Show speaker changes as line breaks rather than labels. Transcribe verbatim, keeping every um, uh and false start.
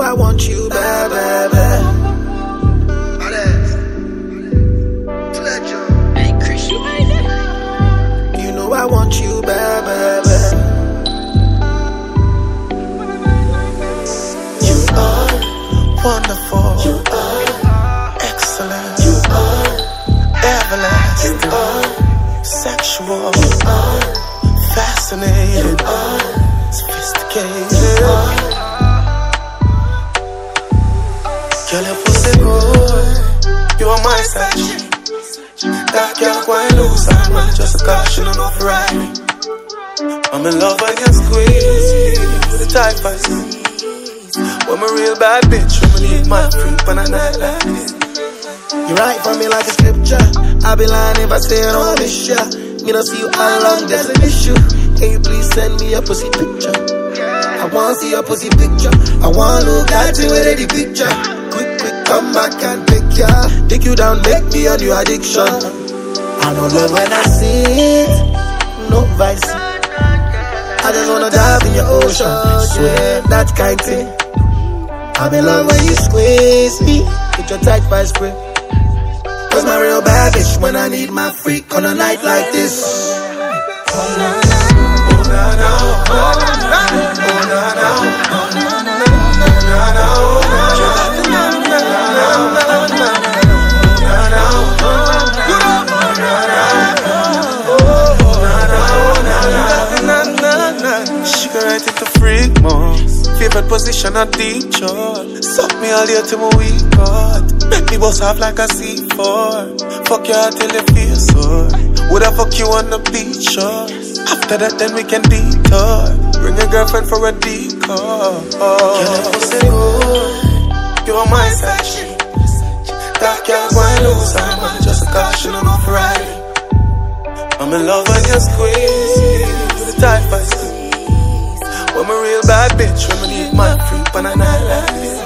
I want you, bad, bad, bad.
Hey, Chris, you made it.
You know I want you, bad, bad, bad. You are wonderful. You are excellent. You are everlasting. You are sexual. You are fascinating. You are sophisticated. You are. Girl, your pussy good. You are my side. That girl quite loose, I'm not just a caution enough right. I'm in love when you squeeze the type I see. When I'm a real bad bitch, when I need my freak on a night like this. You write for me like a scripture. I be lying if I say I don't miss ya. Me don't see you all along, there's an issue. Can you please send me a pussy picture? I wanna see your pussy picture. I wanna look at you with any picture. Quick, quick, come back and pick ya. Take you down, make me a new addiction. I don't love when I see it, no vice. I just wanna dive in your ocean, swear that kind thing. I'm in love when you squeeze me with your tight vice spray. Cause my real bad bitch when I need my freak on a night like this. Oh na na, oh na na, oh na na, oh na na, oh na na, she can write it to freak more. Favorite position a deep shot. Suck me all day till my weak God. Make me bust off like a C four. Fuck you till you feel sore. Would I fuck you on the beach shore? After that then we can detour. Bring a girlfriend for a decoy. Girl, your pussy good. You are my side chick. That girl why lose, I'm just a caution enough right. I'm in love when you squeeze the tight vice. When I'm a real bad bitch, when I need my freak on a night like this.